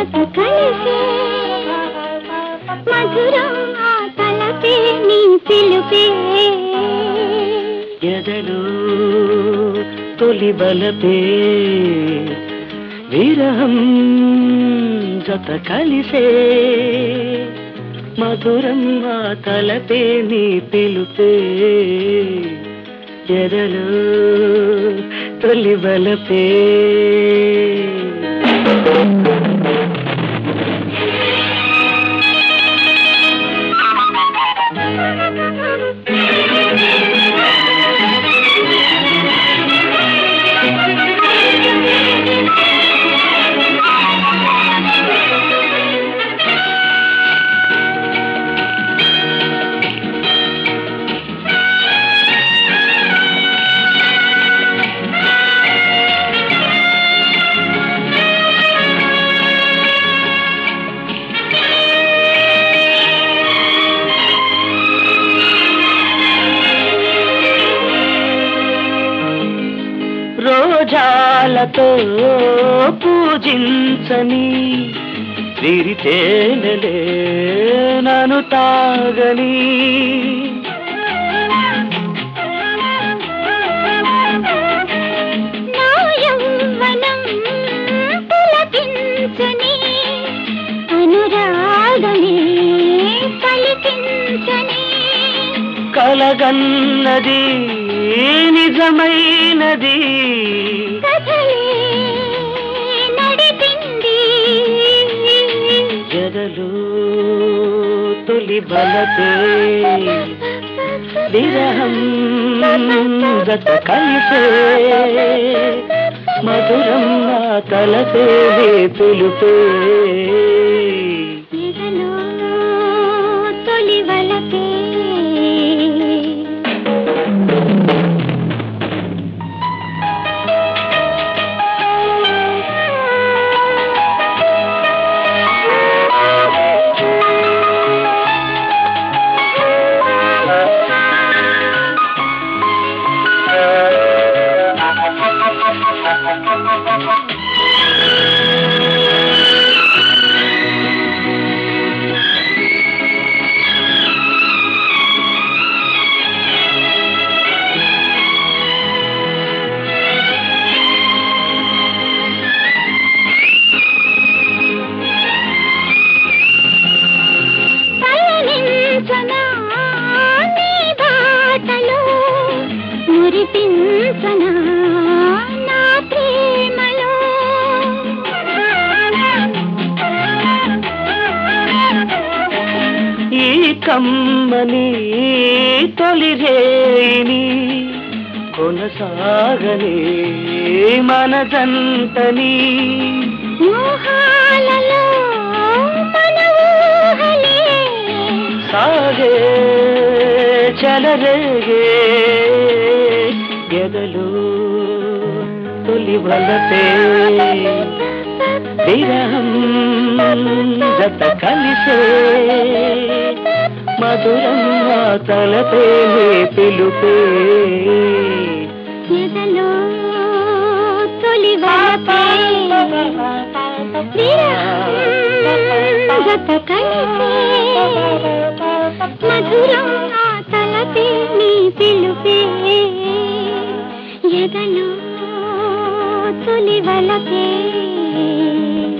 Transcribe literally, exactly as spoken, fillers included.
జత కలిసే మధురం ఆ తలపే నీ పిలుపే ఎదలో తొలి బలపే విరహం జత కలిసే మధురం ఆ తలపే నీ పిలుపే ఎదలో తొలి బలపే రోజాలతో పూజించని విరితేనెలే నన్ను తాగని నా యౌవనం పులకించని అనురాగమే పలికించని కలగన్నది నిజమైనది నడిపింది ఎదలో తొలి బలపే విరహం జత కలిసే మధురం నా తలపే పిలుపే ఎదలో తొలి బలపే మురిపించనా నా ప్రేమలో ఈ కమ్మని తొలి రేణి కొనసాగని మన జంటని మోహాలలో మన ఊహలే సాగే చలరేగే ఎదలో తొలి బలపే విరహం జత కలిసే మధురం ఆ తలపే పిలుపే ఎదలో తొలి బలపే విరహం జత కలిసే మధురం ఆ తలపే నీ పిలుపే ఎదలో తొలి బలపే